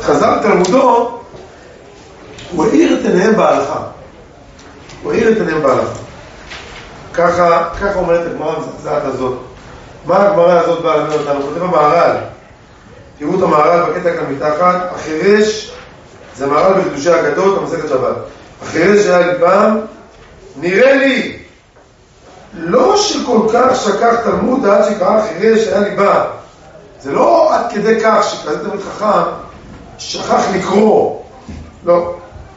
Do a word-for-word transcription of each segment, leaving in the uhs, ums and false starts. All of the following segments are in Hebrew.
חזר תלמודו, הוא העיר את עיניהם בהלכה. הוא העיר את עיניהם בהלכה. ככה, ככה אומרת הגמרא המזעזעת הזאת. מה הגמרא הזאת באה ללמד אותנו? כותב המהר"ל. תראו את המהר"ל בקטע כאן מתחת. החירש, זה מהר"ל בקדושי האגדות, המסכת שבת. החירש שהיה ליבם, נראה לי, לא שכל כך שכח תלמוד עד שקרא החירש שהיה ליבם. זה לא עד כדי כך שכזה תלמיד חכם שכח לקרוא. לא.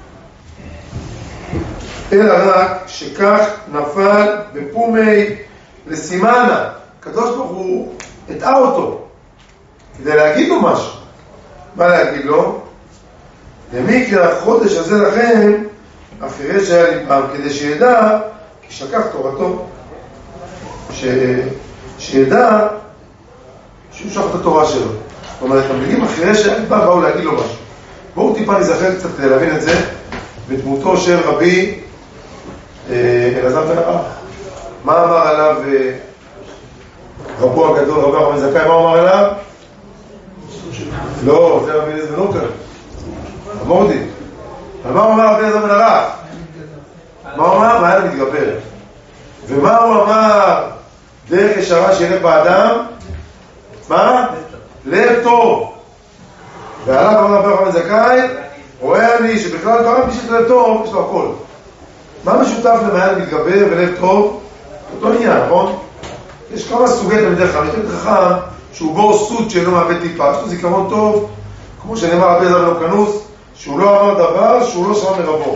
אלא רק שכך נפל בפומי לסימנה. הקדוש ברוך הוא הטעה אותו כדי להגיד לו משהו. מה להגיד לו? למקרא החודש הזה לכם החירש היה ליבם, כדי שידע כי שכח תורתו, ש... שידע שהוא שכח את התורה שלו. זאת אומרת, המילים החירש היה ליבם באו להגיד לו משהו. בואו טיפה נזכר קצת כדי להבין את זה בדמותו של רבי אלעזר בן ערך. מה אמר עליו רבו הגדול, רבי יוחנן בן זכאי? מה אמר עליו? לא, זה רבי אליעזר בן עוקר, המורדי. אבל מה הוא אמר רבי אלעזר בן ערך? מה הוא אמר? מה היה מתגבר? ומה הוא אמר? דרך ישרה שילך באדם? מה? לב טוב. ועליו אמר רבי יוחנן בן זכאי, רואה אני שבכלל כבר מי שיש לב טוב, יש לו הכל. מה משותף למעיין מתגבר ולב טוב? אותו עניין, נכון? יש כמה סוגי תלמידי חכם. יש תלמיד חכם שהוא בור סוד שאינו מאבד טיפה, יש לו זיכרון טוב, כמו שנאמר רבי אליעזר בן הורקנוס, שהוא לא אמר דבר שהוא לא שמע מרבו.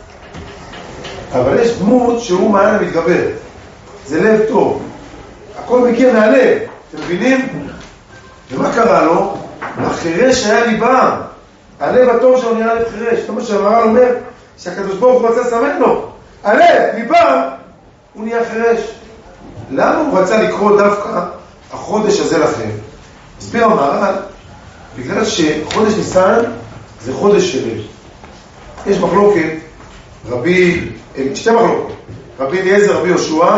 אבל יש דמות שהוא מעיין המתגבר, זה לב טוב, הכל מגיע מהלב, אתם מבינים? ומה קרה לו? החירש היה ליבם, הלב הטוב שלו נראה לב חירש. זה מה שהמהר"ל אומר, שהקדוש ברוך הוא רצה לסמן לו, הלב, ליבם, הוא נהיה חירש. למה הוא רצה לקרוא דווקא החודש הזה לכם? הסביר המהר"ל, בגלל שחודש ניסן זה חודש של לב. יש מחלוקת, רבי, שתי מחלוקות, רבי אליעזר, רבי יהושע,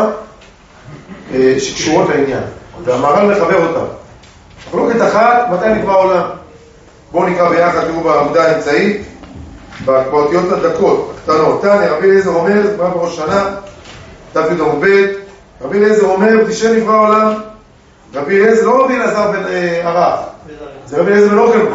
שקשורות לעניין, והמהר"ל מחבר אותם. מחלוקת אחת, מתי נקרא העולם? בואו נקרא ביחד, תראו בעמודה האמצעית, באותיות הדקות, הקטנות. תניא, רבי אליעזר אומר, זה כבר בראש שנה, דף י' עמוד ב', רבי אליעזר אומר, בתשרי נברא העולם. רבי אליעזר, לא רבי אלעזר בן ערך, זה רבי אליעזר בן הורקנוס.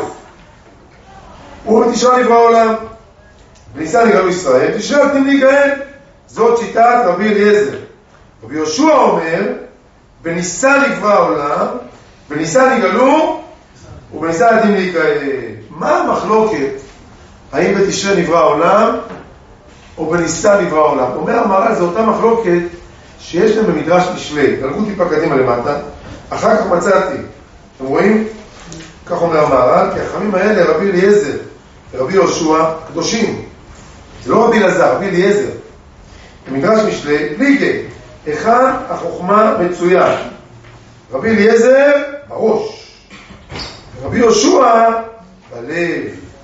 הוא בתשרי נברא העולם, בניסן נגאלו ישראל, תשרי עתידים להיגאל. זאת שיטת רבי אליעזר. רבי יהושע אומר, בניסן נברא העולם, בניסן נגאלו, ובניסן עתידים להיגאל. מה המחלוקת? האם בתשרי נברא העולם או בניסן נברא העולם? אומר המהר"ל, זה אותה מחלוקת שיש להם במדרש משלי. דלגו טיפה קדימה למטה, אחר כך מצאתי, אתם רואים? כך אומר המהר"ל, כי החכמים האלה, רבי אליעזר ורבי יהושע, קדושים. זה לא רבי אלעזר, רבי אליעזר. במדרש משלי, ליגי, היכן החוכמה מצויה? רבי אליעזר בראש, רבי יהושע בלב.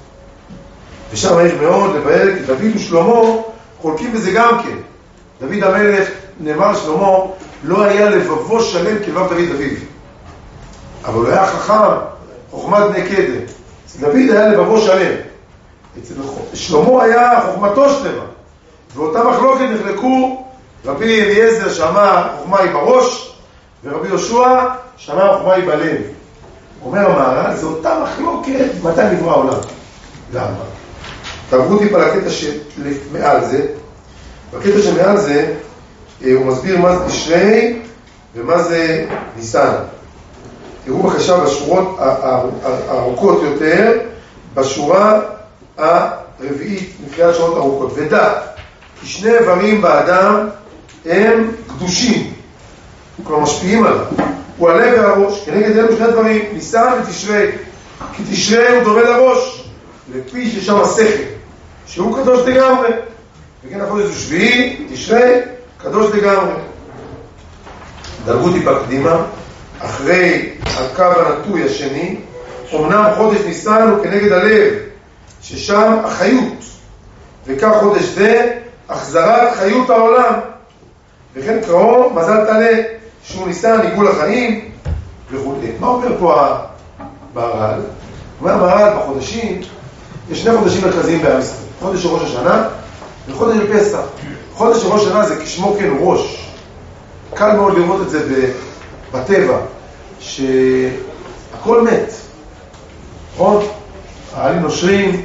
ושם יש מאוד לבאר, כי דוד ושלמה חולקים בזה גם כן. דוד המלך, נאמר שלמה, לא היה לבבו שלם כלבב דוד דוד. אבל הוא היה חכם, חוכמת בני קדם. אצל דוד היה לבבו שלם. אצל שלמה היה חוכמתו שלמה. ואותה מחלוקת נחלקו רבי אליעזר שאמר חוכמה היא בראש, ורבי יהושע שאמר חוכמה היא בלב. אומר המהר"ל, זה אותה מחלוקת מתי נברא העולם. למה? תעברו טיפה לקטע שמעל זה. בקטע שמעל זה הוא מסביר מה זה תשרי ומה זה ניסן. תראו בבקשה בשורות הארוכות יותר, בשורה הרביעית מבחינת שורות ארוכות. ודע, כי שני איברים באדם הם קדושים, כלומר משפיעים עליו. הוא הלב והראש, כנגד אלו שני דברים, ניסן ותשרי. כי תשרי הוא דומה לראש, לפי ששם השכל, שהוא קדוש לגמרי. וכן החודש הוא שביעי, תשרי, קדוש לגמרי. דלגו טיפה קדימה, אחרי הקו הנטוי השני, אמנם חודש ניסן הוא כנגד הלב, ששם החיות, וכך חודש זה, החזרת חיות העולם. וכן קראו מזל תלה, שהוא ניסן עיגול החיים וכו'. מה אומר פה המהר"ל? אומר המהר"ל, בחודשים, יש שני חודשים מרכזיים בעם ישראל. חודש של ראש השנה וחודש של פסח. חודש של ראש השנה זה כשמו כן הוא ראש. קל מאוד לראות את זה בטבע, שהכל מת. נכון? העלים נושרים,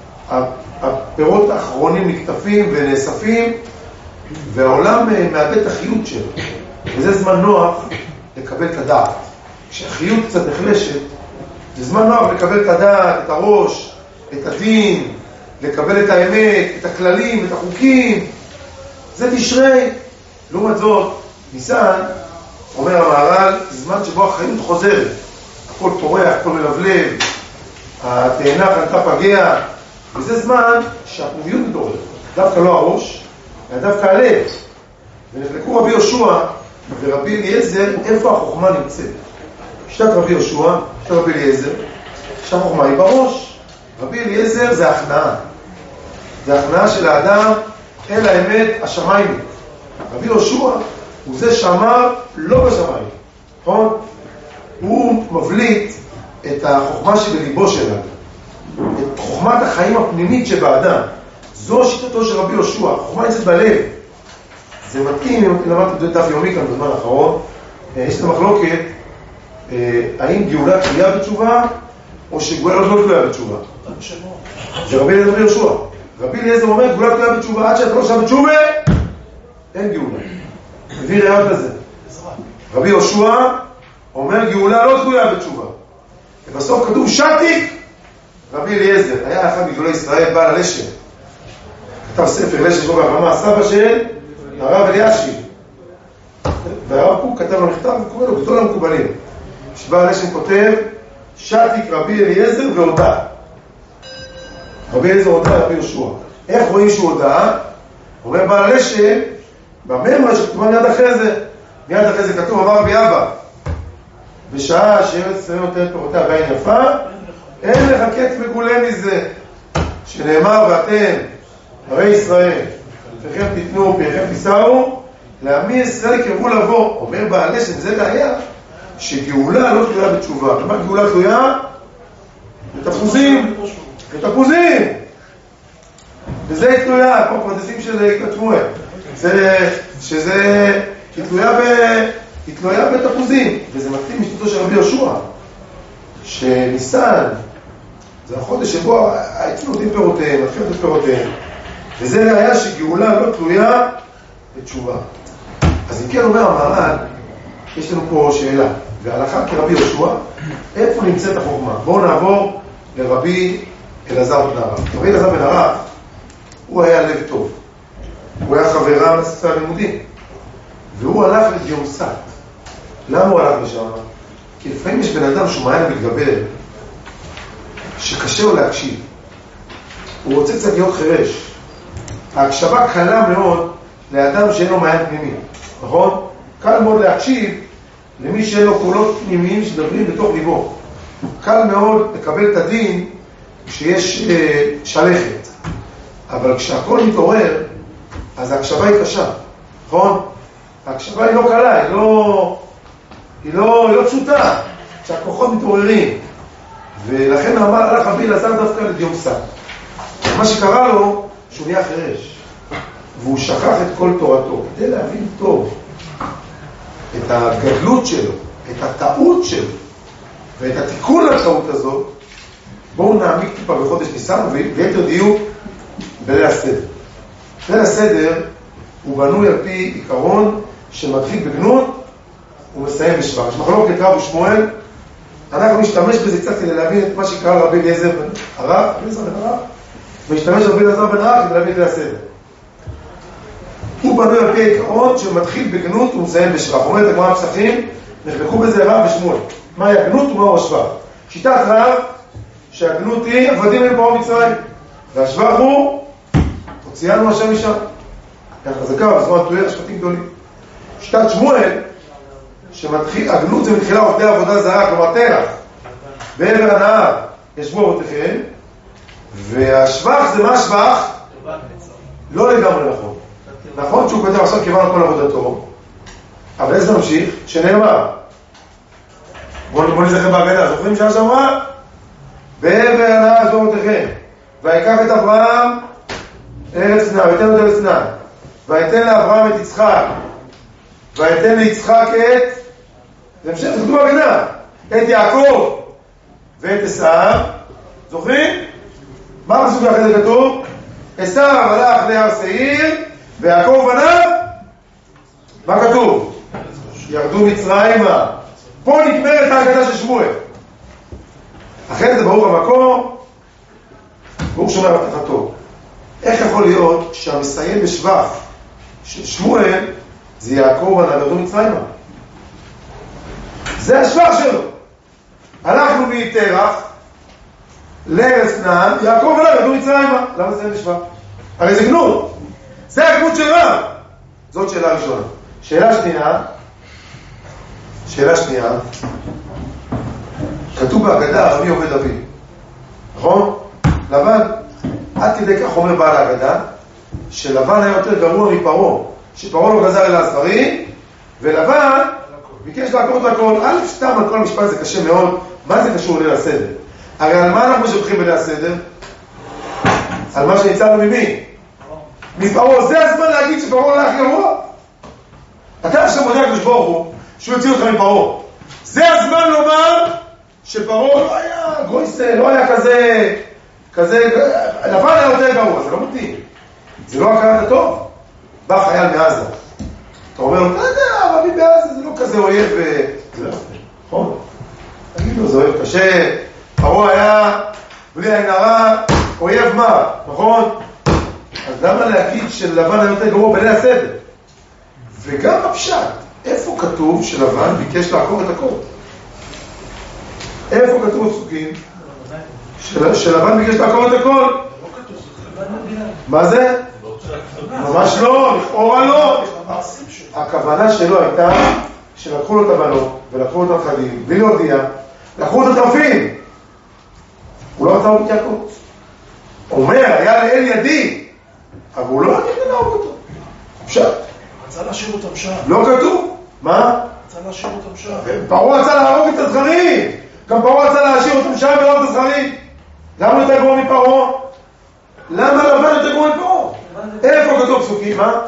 הפירות האחרונים נקטפים ונאספים, והעולם מאבד את החיות שלו. וזה זמן נוח לקבל את הדעת. כשהחיות קצת נחלשת, זה זמן נוח לקבל את הדעת, את הראש, את הדין, לקבל את האמת, את הכללים, את החוקים. זה תשרי. לעומת זאת, ניסן, אומר המהר"ל, זה זמן שבו החיות חוזרת. הכל פורח, הכל מלבלב, התאנה חנתה פגע, וזה זמן שהפנימיות מתעוררת. דווקא לא הראש, אלא דווקא הלב. ונחלקו רבי יהושע ורבי אליעזר, איפה החוכמה נמצאת. שיטת רבי יהושע, שיטת רבי אליעזר, שהחוכמה היא בראש. רבי אליעזר זה הכנעה. זה הכנעה של האדם אל האמת השמיים. רבי יהושע הוא זה שאמר לא בשמיים. נכון? הוא מבליט את החוכמה שבליבו של האדם. את חוכמת החיים הפנימית שבאדם. זו שיטתו של רבי יהושע. החוכמה נמצאת בלב. זה מתאים, אם למדתי את דף יומי כאן בזמן האחרון, יש את המחלוקת, האם גאולה תלויה בתשובה, או שגאולה לא תלויה בתשובה. זה רבי אליעזר רבי יהושע. רבי אליעזר אומר, גאולה תלויה בתשובה, עד שאתה לא שם בתשובה, אין גאולה. מביא ראיות לזה. רבי יהושע אומר, גאולה לא תלויה בתשובה. ובסוף כתוב שתיק, רבי אליעזר, היה אחד מגדולי ישראל, בעל הלשם. כתב ספר לשם שבו בהחלמה, הסבא של הרב אלישיב. והרב קוק כתב לו מכתב וקורא לו גדול המקובלים. שבעל הלשם כותב, שתיק רבי אליעזר והודע. רבי אליעזר הודע רבי יהושע. איך רואים שהוא הודע? אומר בעל הלשם, בממרה שכתובה מיד אחרי זה, מיד אחרי זה כתוב, אמר רבי אבא, בשעה שארץ ישראל נותנת פירותיה בעין יפה, אין לך קץ מגולה מזה, שנאמר ואתם, הרי ישראל, פיכם תיתנו, פיכם תישאו, לעמי ישראל קרבו לבוא. אומר בעל הלשם, זה בעיה, שגאולה לא תלויה בתשובה. ומה גאולה תלויה? בתפוזים, בתפוזים. וזה היא תלויה, כמו פרדסים של יקבת שמואל. זה, שזה, היא תלויה, ב, היא תלויה בתפוזים. וזה מתאים משתתו של רבי יהושע, שניסן, זה החודש שבו העצים נותנים פירותיהם, מתחילים את פירותיהם. וזה היה שגאולה לא תלויה בתשובה. אז אם כן אומר המהר"ל, יש לנו פה שאלה. והלכה כרבי יהושע, איפה נמצאת החוכמה? בואו נעבור לרבי אלעזר בן ערך. רבי אלעזר בן ערך, הוא היה לב טוב. הוא היה חברה לספרי הלימודים. והוא הלך לדיומסת. למה הוא הלך לשם? כי לפעמים יש בן אדם שהוא מעיין מתגבר, שקשה לו להקשיב. הוא רוצה קצת להיות חירש. ההקשבה קלה מאוד לאדם שאין לו מעיין פנימי, נכון? קל מאוד להקשיב למי שאין לו קולות פנימיים שדברים בתוך ליבו. קל מאוד לקבל את הדין כשיש אה, שלכת. אבל כשהכל מתעורר, אז ההקשבה היא קשה, נכון? ההקשבה היא לא קלה, היא לא, היא לא, היא לא פשוטה, כשהכוחות מתעוררים. ולכן אמר הלך רבי אלעזר דווקא לדיומסת. מה שקרה לו, שהוא נהיה חירש. והוא שכח את כל תורתו. כדי להבין טוב את הגדלות שלו, את הטעות שלו, ואת התיקון לטעות הזאת, בואו נעמיק טיפה בחודש ניסן, ויתר דיוק בליל הסדר. ליל הסדר הוא בנוי על פי עיקרון שמתחיל בגנות ומסיים בשבח. יש מחלוקת רב ושמואל, אנחנו נשתמש בזה קצת כדי להבין את מה שקרה לרבי אליעזר בן ערך, ונשתמש רבי אלעזר בן ערך כדי להבין את ליל הסדר. הוא בנוי על פי העיקרון שמתחיל בגנות ומסיים בשבח. אומרת הגמרא פסחים, נחלקו בזה רב ושמואל. מהי הגנות ומהו השבח? שיטת רב שהגנות היא עבדים אל פרעה מצרים, והשבח הוא הוציאנו השם משם. כך חזקה, בזמן תלויה שבטים גדולים. שיטת שמואל שמתחיל, הגנות זה מתחילה עובדי עבודה זרה, כלומר תרח, בעבר הנהר ישבו אבותיכם, והשבח זה מה השבח? לא לגמרי נכון. נכון שהוא כותב עכשיו כיוון כל עבודתו, אבל איזה ממשיך? שנאמר, בואו נזכר בהגדה, זוכרים שעה שאמרה? בעבר הנהר דורותיכם, ויקח את אברהם ארץ כנען, ויתן לו את ארץ כנען, ויתן לאברהם את יצחק, ויתן ליצחק את, זה המשך, זה כתוב הגנה, את יעקב ואת עשיו, זוכרים? מה פסוק אחרי זה כתוב? עשיו הלך להר שעיר, ויעקב בניו, מה כתוב? ירדו מצרימה. פה נגמרת ההגדה של שמואל. אחרי זה ברוך המקור, ברוך שומר הבטחתו. איך יכול להיות שהמסיים בשבח של שמואל זה יעקב בניו ירדו מצרימה? זה השבח שלו. הלכנו מתרח לארץ כנען, יעקב בניו ירדו מצרימה. למה זה בשבח? הרי זה גנות. זה הגנות של רב. זאת שאלה ראשונה. שאלה שנייה, שאלה שנייה, כתוב בהגדה רבי עובד אבי, נכון? לבן, עד כדי כך אומר בעל ההגדה, שלבן היה יותר גרוע מפרעה, שפרעה לא גזר אל הזכרים, ולבן ביקש לעקור את הכל. א', סתם על כל המשפט זה קשה מאוד, מה זה קשור ליל הסדר? הרי על מה אנחנו משבחים בליל הסדר? על מה שניצלנו ממי? מפרעה. זה הזמן להגיד שפרעה לא היה גרוע? אתה עכשיו מודה הקדוש ברוך הוא שהוא יוציא אותך מפרעה. זה הזמן לומר שפרעה לא היה גרויסה, לא היה כזה, כזה, לבן היה יותר גרוע, זה לא מתאים. זה לא הכרת הטוב. בא חייל מעזה. אתה אומר לו, אתה יודע, ערבי בעזה זה לא כזה אויב, זה לא יפה, נכון? תגיד לו, זה אויב קשה, פרעה היה, בלי עין הרע, אויב מה, נכון? אז למה להגיד שלבן היה יותר גרוע בליל הסדר? וגם הפשט, איפה כתוב שלבן ביקש לעקור את הכל? איפה כתוב הפסוקים? של, שלבן ביקש לעקור את הכל? מה זה? ממש לא, לכאורה לא. הכוונה שלו הייתה שלקחו לו את הבנות ולקחו לו את הנכדים, בלי להודיע, לקחו את הטרפים. הוא לא רצה את יעקב. אומר, היה לאל ידי, אבל הוא לא רצה להרוג אותו. פשט. רצה להשאיר אותם שם. לא כתוב. מה? רצה להשאיר אותם שם. פרעה רצה להרוג את הזכרים. גם פרעה רצה להשאיר אותם שם ולהרוג את הזכרים. למה יותר גרוע מפרעה? למה לבן יותר גרוע מפרעה? איפה כתוב פסוקים? מה?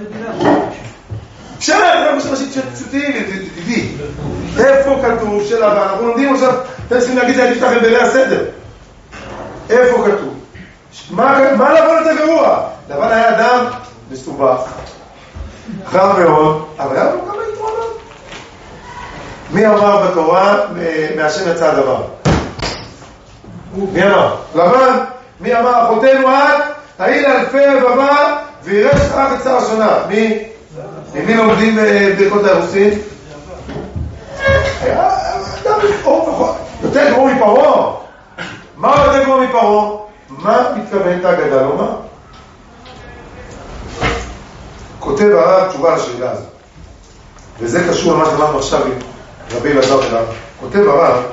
פשט, זה משמעית פשוטים, תדעי. איפה כתוב שלבן? אנחנו לומדים עכשיו, אתם צריכים להגיד להגיד לכם בליל הסדר. איפה כתוב? מה לבן יותר גרוע? לבן היה אדם מסובך. חם מאוד, אבל היה לו כמה יתרונות. מי אמר בתורה, מהשם יצא הדבר? מי אמר? לבן. מי אמר, אחותנו את, העיל אלפי רבבה, וירש לך את שר השונה. מי? ממי לומדים ברכות האירוסין? היה אדם יותר גרוע מפרעה. מה יותר גרוע מפרעה? מה מתכוונת ההגדה לומר? כותב הרב תשובה לשאלה הזאת, וזה קשור למה שאמרנו עכשיו עם רבי אלעזר שלנו. כותב הרב,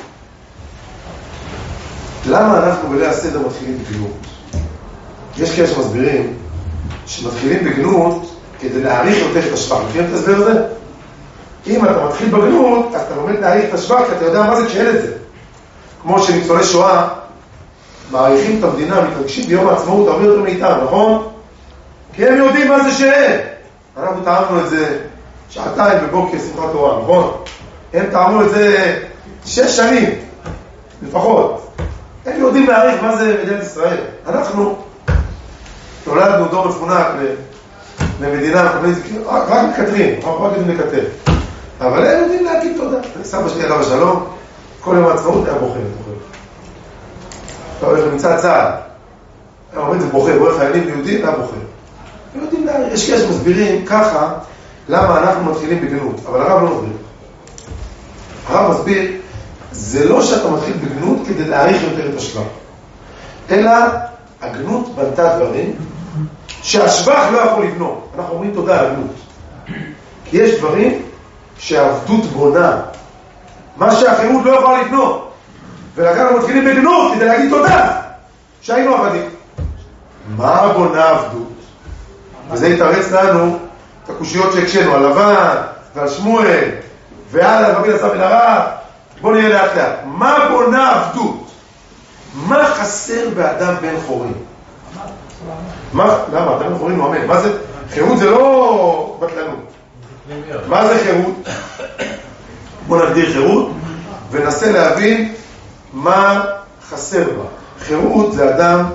למה אנחנו בליל הסדר מתחילים בגנות? יש כאלה שמסבירים שמתחילים בגנות כדי להעריך יותר את השבח. מכירים את ההסבר הזה? אם אתה מתחיל בגנות, אז אתה לומד להעריך את השבח, כי אתה יודע מה זה כשאין את זה. כמו שניצולי שואה מעריכים את המדינה, מתרגשים ביום העצמאות הרבה יותר מאיתם, נכון? כי הם יודעים מה זה שאין. אנחנו טעמנו את זה שעתיים בבוקר שמחת תורה, נכון? הם טעמו את זה שש שנים, לפחות. הם יודעים להעריך מה זה מדינת ישראל. אנחנו נולדנו דור מפונק למדינה, רק מקטרים, רק יודעים לקטר. אבל הם יודעים להגיד תודה. אני סבא שלי עליו השלום, כל יום העצמאות היה בוחר. אתה הולך למצא צה"ל, היה עומד ובוחר, רואה חיילים יהודים, היה בוחר. הם יודעים להעריך, יש כאלה שמסבירים ככה למה אנחנו מתחילים בגנות, אבל הרב לא מסביר. הרב מסביר, זה לא שאתה מתחיל בגנות כדי להעריך יותר את השבח, אלא הגנות בנתה דברים שהשבח לא יכול לבנות. אנחנו אומרים תודה על הגנות, כי יש דברים שהעבדות בונה, מה שהחירות לא יכולה לבנות, ולכן אנחנו מתחילים בגנות כדי להגיד תודה שהיינו עבדים. מה בונה עבדות? וזה יתרץ לנו את הקושיות שהקשנו על לבן ועל שמואל ועל רבי אלעזר בן ערך. בוא נראה לאט לאט. מה בונה עבדות? מה חסר באדם בן חורין? מה? למה? אדם בן חורין הוא אמן. מה זה? חירות זה לא בטלנות. מה זה חירות? בוא נגדיר חירות וננסה להבין מה חסר בה. חירות זה אדם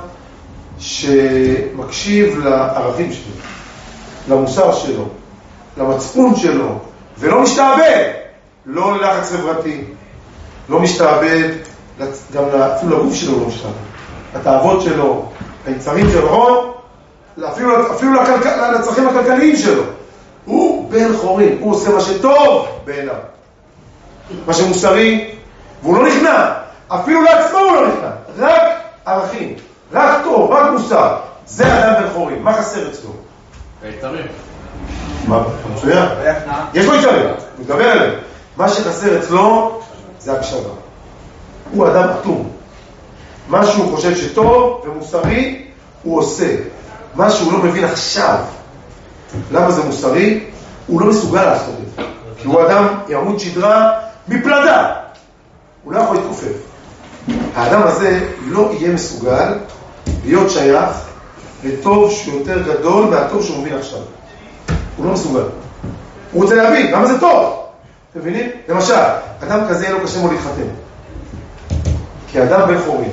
שמקשיב לערכים שלו, למוסר שלו, למצפון שלו, ולא משתעבד, לא ללחץ חברתי, לא משתעבד, גם אפילו לגוף שלו לא משתעבד, התאוות שלו, היצרים שלו, אפילו, אפילו לצרכים הכלכליים שלו. הוא בן חורין, הוא עושה מה שטוב בעיניו, מה שמוסרי, והוא לא נכנע, אפילו לעצמו הוא לא נכנע, רק ערכים, רק טוב, רק מוסר. זה אדם בן חורין. מה חסר אצלו? היצרים. מה? מצוין. יש לו יצרים, נדבר עליהם. מה שחסר אצלו זה הקשבה. הוא אדם אטום. מה שהוא חושב שטוב ומוסרי הוא עושה. מה שהוא לא מבין עכשיו למה זה מוסרי, הוא לא מסוגל לעשות את זה. כי הוא אדם יעמוד שדרה מפלדה. הוא לא יכול להתכופף. האדם הזה לא יהיה מסוגל להיות שייך לטוב שהוא יותר גדול מהטוב שהוא מבין עכשיו. הוא לא מסוגל. הוא רוצה להבין, למה זה טוב? אתם מבינים? למשל, אדם כזה יהיה לו קשה מאוד להתחתן. כי אדם בן חורין,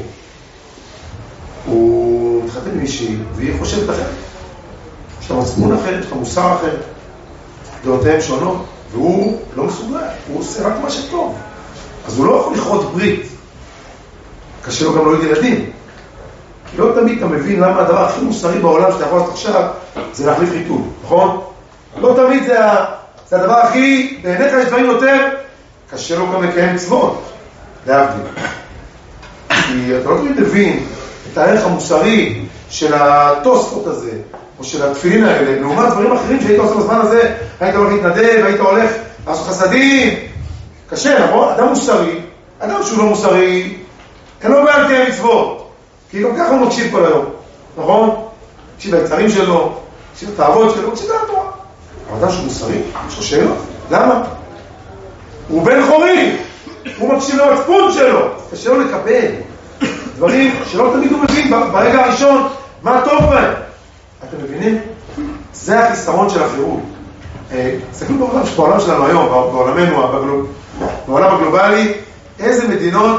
הוא מתחתן עם מישהי והיא חושבת אחרת. יש לה מצפון אחרת, יש לה מוסר אחרת. דעותיהם שונות, והוא לא מסוגל. הוא עושה רק מה שטוב. אז הוא לא יכול לכרות ברית. קשה לו גם לא להיות ילדים. כי לא תמיד אתה מבין למה הדבר הכי מוסרי בעולם שאתה יכול לעשות עכשיו זה להחליף חיתול, נכון? לא תמיד זה, זה הדבר הכי, בעיניך יש דברים יותר, קשה לו גם לקיים מצוות, להבדיל. כי אתה לא תמיד מבין את הערך המוסרי של הטוסטות הזה, או של התפילין האלה, לעומת דברים אחרים שהיית עושה בזמן הזה, היית הולך להתנדב, היית הולך לעשות חסדים. קשה, נכון? אדם מוסרי, אדם שהוא לא מוסרי, אין לו בעל תהיה מצוות, כי גם ככה הוא מקשיב כל היום, נכון? מקשיב ליצרים שלו, מקשיב לתאוות שלו, מקשיב לתורה. אבל אדם שהוא מוסרי, יש לו שאלות? למה? הוא בן חורין, הוא מקשיב למצפון שלו, קשה לו לקבל דברים שלא תמיד הוא מבין ברגע הראשון מה טוב בהם. אתם מבינים? זה החיסרון של החירות. תסתכלו בעולם, בעולם שלנו היום, בעולמנו, בעולם הגלובלי, איזה מדינות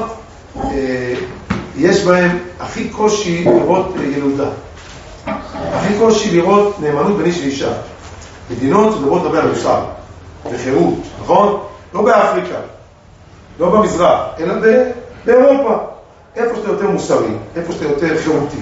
יש בהם הכי קושי לראות ילודה, הכי קושי לראות נאמנות בין איש ואישה. מדינות מדברות הרבה על מוסר וחירות, נכון? לא באפריקה, לא במזרח, אלא באירופה. איפה שאתה יותר מוסרי, איפה שאתה יותר חירותי,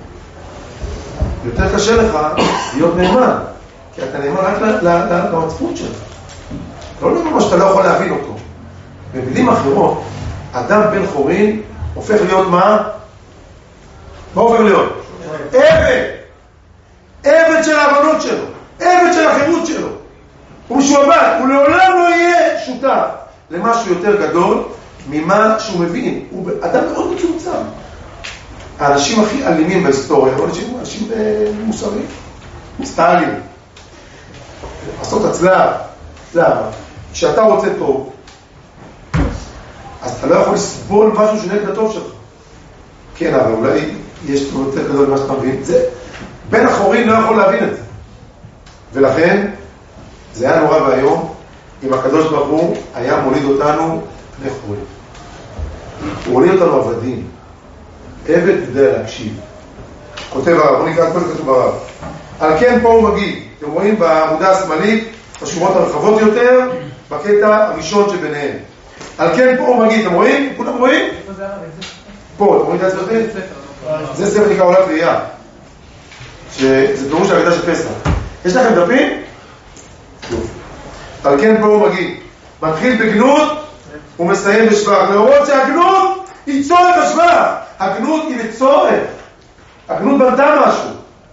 יותר קשה לך להיות נאמן, כי אתה נאמן רק למצפון שלך, לא נאמן שאתה לא יכול להבין אותו. במילים אחרות, אדם בן חורין הופך להיות מה? מה הופך להיות? עבד. עבד של ההבנות שלו, עבד של החירות שלו. הוא משועבד, הוא לעולם לא יהיה שותף למשהו יותר גדול ממה שהוא מבין. הוא אדם מאוד מצומצם. האנשים הכי אלימים בהיסטוריה, לא אנשים, אנשים מוסריים, סטלין. לעשות הצלב. למה? כשאתה רוצה טוב, אז אתה לא יכול לסבול משהו שנגד הטוב שלך. כן, אבל אולי יש לו יותר גדול ממה שאתה מבין. זה, בן החורין לא יכול להבין את זה. ולכן, זה היה נורא והיום, אם הקדוש ברוך הוא היה מוליד אותנו פני חורין. הוא הוליד אותנו עבדים. עבד יודע להקשיב. כותב הרב, בוא נקרא את כל זה כתוב הרב. על כן פה הוא מגיד, אתם רואים בעמודה השמאלית, בשורות הרחבות יותר, בקטע הראשון שביניהם. על כן פה הוא מגיד, אתם רואים? כולם רואים? פה, אתם רואים את זה? זה ספר נקרא עולת ראייה. שזה פירוש של ההגדה של פסח. יש לכם דפים? על כן פה הוא מגיד, מתחיל בגנות ומסיים בשבח. להראות שהגנות היא צורך השבח. הגנות היא לצורך. הגנות בנתה משהו.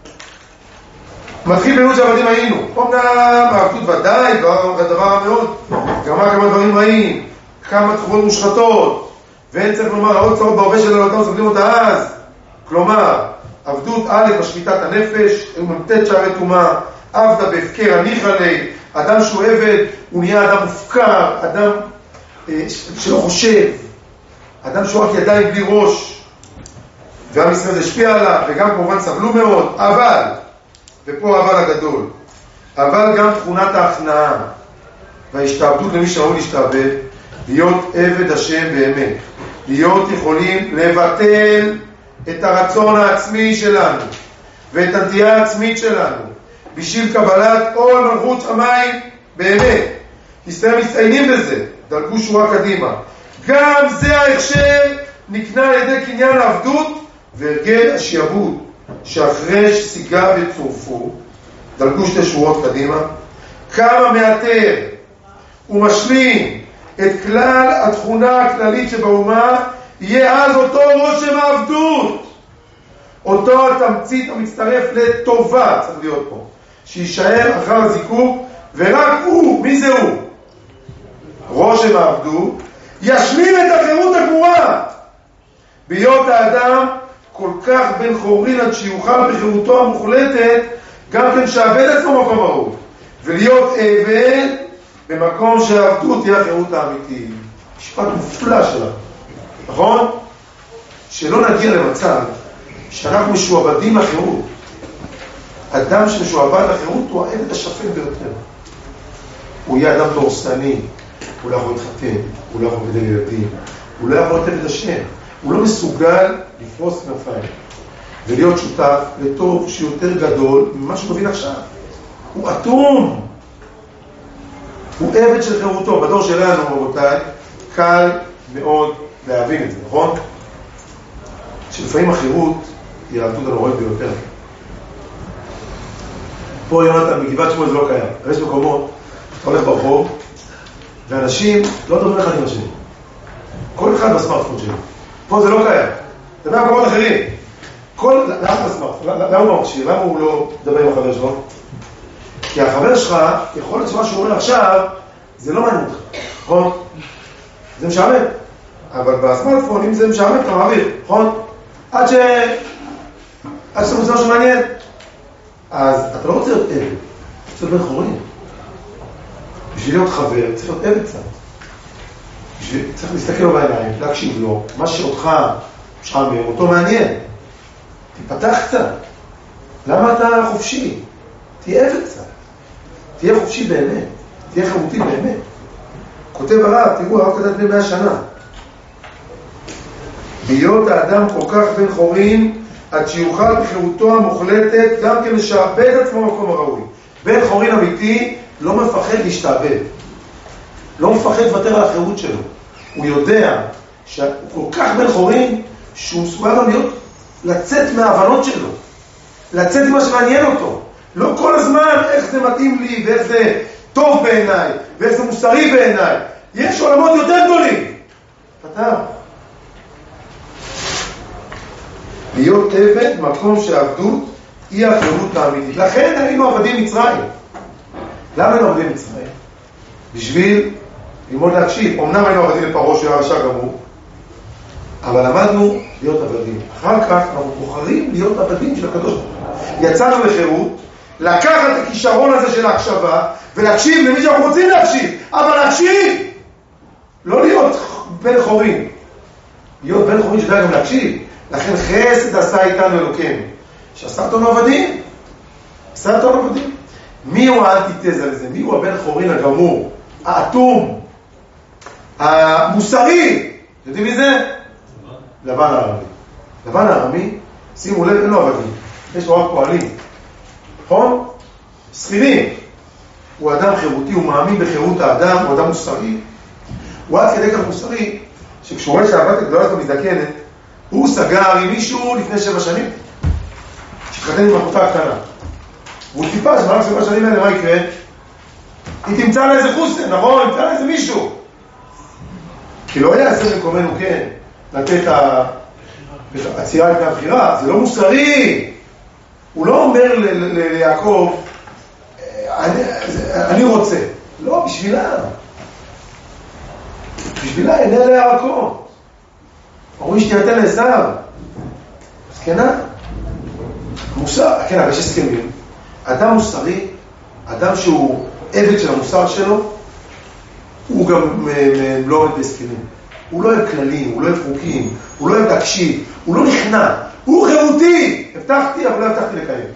מתחיל בגנות שהעבדים היינו. אומנם העבדות ודאי, הדבר המאוד. כמה כמה דברים רעים. כמה תחובות מושחתות. ואין צריך לומר, עוד צורות בהווה שלה, אותם סוגלים אותה אז. כלומר, עבדות א' בשחיטת הנפש, וממתת שערי תומה, עבדה בהפקר, הניחה לי, אדם שהוא עבד, הוא נהיה אדם מופקר, אדם אה, שלא חושב, אדם שהוא רק ידיים בלי ראש, ועם ישראל זה השפיע עליו, וגם כמובן סבלו מאוד, אבל, ופה אבל הגדול, אבל גם תכונת ההכנעה, וההשתעבדות למי שאמור להשתעבד, להיות עבד השם באמת, להיות יכולים לבטל את הרצון העצמי שלנו, ואת הנטייה העצמית שלנו, בשביל קבלת עול מלכות שמיים באמת. ישראל מציינים בזה, דלגו שורה קדימה. גם זה ההכשר נקנה על ידי קניין העבדות והרגל השיעבוד, שאחרי שסיגה וצורפו, דלגו שתי שורות קדימה, כמה מאתר ומשלים את כלל התכונה הכללית שבאומה, יהיה אז אותו רושם העבדות, אותו התמצית המצטרף לטובה, צריך להיות פה, שישאר אחר הזיקוק, ורק הוא, מי זה הוא? רושם העבדות, ישלים את החירות הגמורה, בהיות האדם כל כך בן חורין עד שיוכל בחירותו המוחלטת, גם כן שעבד עצמו מקום ראוי, ולהיות עבד במקום שהעבדות תהיה החירות האמיתית. משפט מופלא שלנו, נכון? שלא נגיע למצב שאנחנו משועבדים לחירות. אדם שמשועבד לחירות הוא העבד השפל ביותר. הוא יהיה אדם דורסני, הוא לא יכול להתחתן, הוא לא יכול לגדל ילדים, הוא לא יכול לתת את השם, הוא לא מסוגל לפרוס כנפיים ולהיות שותף לטוב שיותר גדול ממה שהוא מבין עכשיו. הוא אטום, הוא עבד של חירותו. בדור שלנו, רבותיי, קל מאוד להבין את זה, נכון? שלפעמים החירות היא העבדות הנוראית ביותר. פה יונתן, בגבעת שמואל זה לא קיים. יש מקומות, אתה הולך ברחוב, ואנשים לא מדברים אחד עם השני. כל אחד בסמארטפון שלו. פה זה לא קיים. זה במקומות אחרים. כל... למה בסמארטפון? למה הוא מקשיב? למה הוא לא מדבר עם החבר שלו? כי החבר שלך, יכול להיות שמה שהוא אומר עכשיו, זה לא מעניין אותך. נכון? זה משעמם. אבל בסמארטפון, אם זה משעמם, אתה מעביר. נכון? עד ש... עד שאתה מוצא משהו מעניין. אז אתה לא רוצה להיות עבד. אתה רוצה להיות בן חורין. בשביל להיות חבר, צריך להיות עבד קצת. בשביל... צריך להסתכל לו בעיניים, להקשיב לו. מה שאותך משעמם, אותו מעניין. תיפתח קצת. למה אתה חופשי? תהיה עבד קצת. תהיה חופשי באמת. תהיה חירותי באמת. כותב הרב, תראו, הרב כתב לפני מאה שנה. להיות האדם כל כך בן חורין, עד שיוכל בחירותו המוחלטת גם כן לשעבד עצמו במקום הראוי. בן חורין אמיתי לא מפחד להשתעבד. לא מפחד לוותר על החירות שלו. הוא יודע שהוא כל כך בן חורין, שהוא מסוגל לו להיות, לצאת מההבנות שלו. לצאת עם מה שמעניין אותו. לא כל הזמן איך זה מתאים לי, ואיך זה טוב בעיניי, ואיך זה מוסרי בעיניי. יש עולמות יותר גדולים. פתר. להיות עבד מקום שהעבדות היא החירות האמיתית. לכן היינו עבדים מצרים. למה היינו עבדים מצרים? בשביל ללמוד להקשיב. אמנם היינו עבדים לפרעה שהיה רשע גמור, אבל למדנו להיות עבדים. אחר כך אנחנו בוחרים להיות עבדים של הקדוש ברוך הוא. יצאנו לחירות, לקחת את הכישרון הזה של ההקשבה ולהקשיב למי שאנחנו רוצים להקשיב, אבל להקשיב! לא להיות בן חורין. להיות בן חורין שדע גם להקשיב. לכן חסד עשה איתנו אלוקינו, שעשה אותנו עבדים. עשה אותנו עבדים. מי הוא האנטיתזה לזה? מי הוא הבן חורין הגמור, האטום, המוסרי? יודעים מי זה? לבן הארמי. לבן הארמי, שימו לב, אין לו עבדים. יש לו רק פועלים. נכון? שכירים. הוא אדם חירותי, הוא מאמין בחירות האדם, הוא אדם מוסרי. הוא עד כדי כך מוסרי, שכשהוא רואה שהבת הגדולה מזדקנת, הוא סגר עם מישהו לפני שבע שנים, שהתחתן עם אחותה הקטנה. והוא טיפה שמהלך שבע שנים האלה, מה יקרה? היא תמצא לה איזה חוסן, נכון? תמצא לה איזה מישהו. כי לא היה עשר מקומנו, כן, לתת הצירה לפני הבחירה, זה לא מוסרי. הוא לא אומר ליעקב, אני, אני רוצה. לא, בשבילה. בשבילה עיני ליעקב. אומרים שתיתן לעשיו. זקנה. מוסר, כן, אבל יש הסכמים. אדם מוסרי, אדם שהוא עבד של המוסר שלו, הוא גם לא אוהב בהסכמים. הוא לא אוהב כללים, הוא לא אוהב חוקים, הוא לא אוהב להקשיב, הוא לא נכנע, הוא חירותי. הבטחתי, אבל לא הבטחתי לקיים.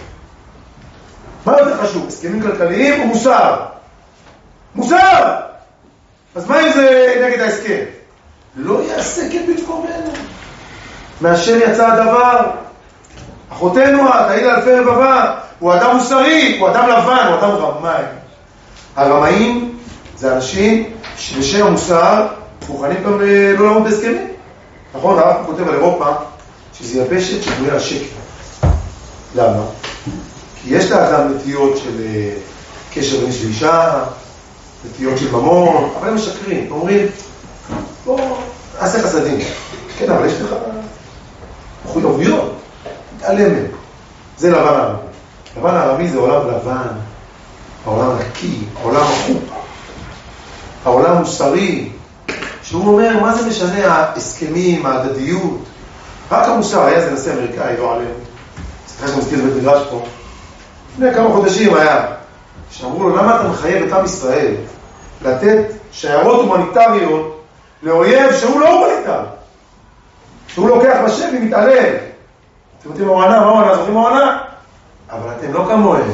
מה יותר חשוב? הסכמים כלכליים או מוסר? מוסר! אז מה אם זה נגד ההסכם? לא יעשה כן בתקומנו. מהשם יצא הדבר. אחותנו, תעיד אלפי רבבה, הוא אדם מוסרי, הוא אדם לבן, הוא אדם רמאי. הרמאים זה אנשים שבשם המוסר מוכנים גם לא לעמוד בהסכמים. נכון, הרב כותב על אירופה שזה יבשת שבנויה השקר. למה? כי יש לאדם נטיות של קשר בין של אישה, נטיות של ממון, אבל הם משקרים, אומרים, בוא, עשה חסדים. כן, אבל יש לך מחויבויות, מתעלמת. זה לבן הערבי. לבן הערבי זה עולם לבן, העולם נקי, העולם החוק, העולם מוסרי, שהוא אומר, מה זה משנה ההסכמים, ההדדיות? רק המוסר, היה זה נשיא אמריקאי, לא עליהם. סליחה שמזכיר את בית מדרש פה. לפני כמה חודשים היה, שאמרו לו, למה אתה מחייב את עם ישראל לתת שיירות הומניטריות לאויב שהוא לא הומניטרי? שהוא לוקח בשבי מתעלל. אתם יודעים מה הוא ענה? מה הוא ענה? זוכרים מה הוא ענה? אבל אתם לא כמוהם.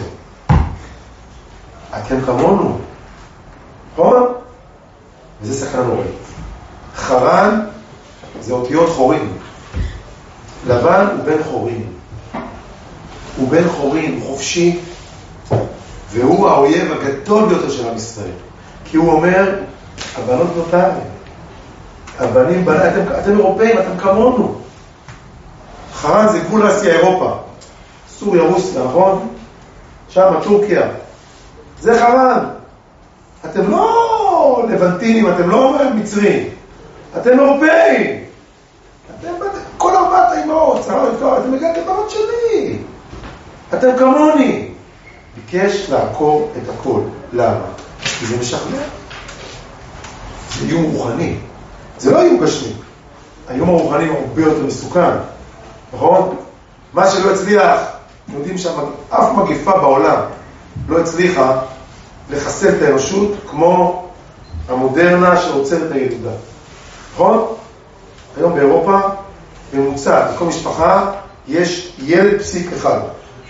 אתם כמונו. נכון? וזה סכנה נוראית. חרן זה אותיות חורים. לבן הוא בן חורים. הוא בן חורים, הוא חופשי, והוא האויב הגדול ביותר של עם ישראל. כי הוא אומר, הבנות נותר, הבנים, בני, אתם, אתם אירופאים, אתם כמונו. חרן זה גבול אסיה אירופה. סוריה, רוסיה, נכון? שם, טורקיה. זה חרן. אתם לא לבנטינים, אתם לא מצרים. אתם אירופאים. אתם, כל ארבעת האימהות, אתם הגעתם בנות שלי. אתם כמוני. ביקש לעקור את הכל. למה? כי זה משכנע. זה איום רוחני. זה לא איום גשמי. האיום הרוחני הוא הרבה יותר מסוכן. נכון? מה שלא הצליח, יודעים שאף מגיפה בעולם לא הצליחה לחסל את האנושות כמו המודרנה שעוצרת את הילודה. נכון? היום באירופה, בממוצע, בכל משפחה, יש ילד פסיק אחד.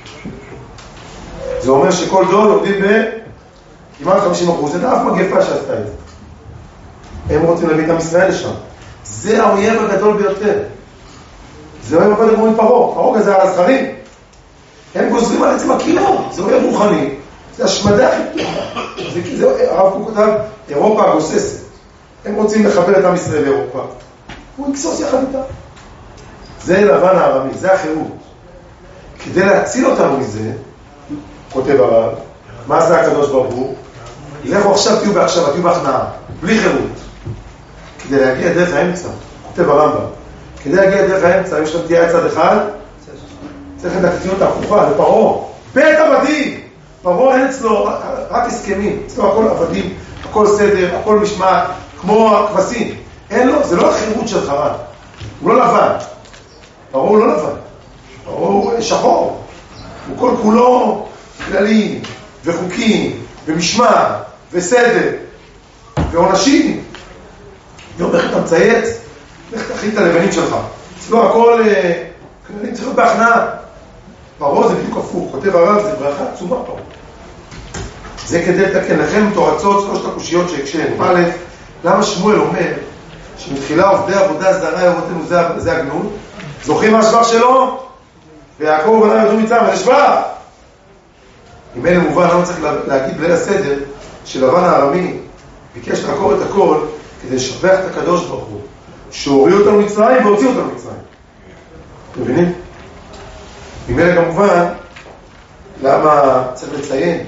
זה אומר שכל דוד עובדים בכמעט חמישים אחוז. זה אף מגפה שעשתה את זה. הם רוצים להביא את עם ישראל לשם. זה האויב הגדול ביותר. זה אוהב הרבה דגמורים פרעה. פרעה זה על הזכרים. הם גוזרים על עצמם קיום. זה אוהב רוחני. זה השמדה הכי פתוחה. הרב קוק כותב, אירופה הגוססת. הם רוצים לחבר את עם ישראל לאירופה. הוא יקסוס יחד איתה. זה לבן הערבי, זה החירות. כדי להציל אותנו מזה, כותב הרב, מה זה הקדוש ברוך הוא? לכו עכשיו תהיו בהקשבה, תהיו בהכנעה, בלי חירות. כדי להגיע דרך האמצע, כותב הרמב"ם. כדי להגיע דרך האמצע, אם שאתה תהיה צד אחד, צריך את הקטנות ההפוכה, לפרעה. בית עבדים! פרעה אין אצלו רק הסכמים, אצלו הכל עבדים, הכל סדר, הכל משמעת, כמו הכבשים. אין לו, זה לא החירות של חרן. הוא לא לבן. פרעה הוא לא לבן. פרעה הוא שחור. הוא כל כולו כללים, וחוקים, ומשמעת, וסדר, ועונשים. יום איך אתה מצייץ, איך תחליט את הלבנים שלך. אצלו הכל כללים צריך להיות בהכנעה. פרעה זה בדיוק הפוך. כותב הרב, זה ברכה עצומה פרעה. זה כדי לתקן לכם תורצות שלושת הקושיות שהקשנו. א', למה שמואל אומר שמתחילה עובדי עבודה זרה ירותנו זה, זה הגנות? זוכרים מה השבח שלו? ויעקב ובניו ירדו מצרים, זה שבח! אם אין מובן, למה צריך להגיד בליל הסדר שלבן הארמי ביקש לעקור את הכל כדי לשבח את הקדוש ברוך הוא שהוריד אותנו מצרים והוציא אותנו מצרים. אתם מבינים? אם אלה כמובן, למה צריך לציין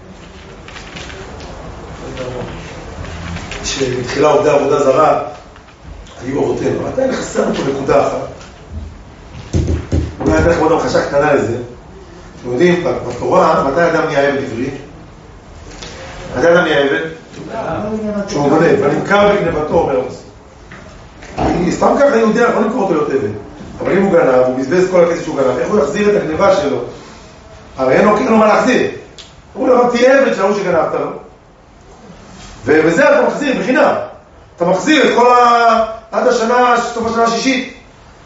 שמתחילה עובדי עבודה זרה היו אבותינו. מתי נחסר פה נקודה אחת? אולי נלך עוד המחשה קטנה לזה. אתם יודעים, בתורה, מתי אדם נהיה עבד עברי? מתי אדם נהיה עבד? כשהוא גונב, ונמכר בגנבתו, אומר המסור. סתם ככה יהודי, אנחנו לא נקרא אותו להיות עבד. אבל אם הוא גנב, הוא בזבז כל הכסף שהוא גנב, איך הוא יחזיר את הגניבה שלו? הרי אין לו מה להחזיר. הוא אומר, תהיה עבד שלנו שגנבת לו. ובזה אתה מחזיר בחינם. אתה מחזיר את כל ה... עד השנה, סוף השנה השישית.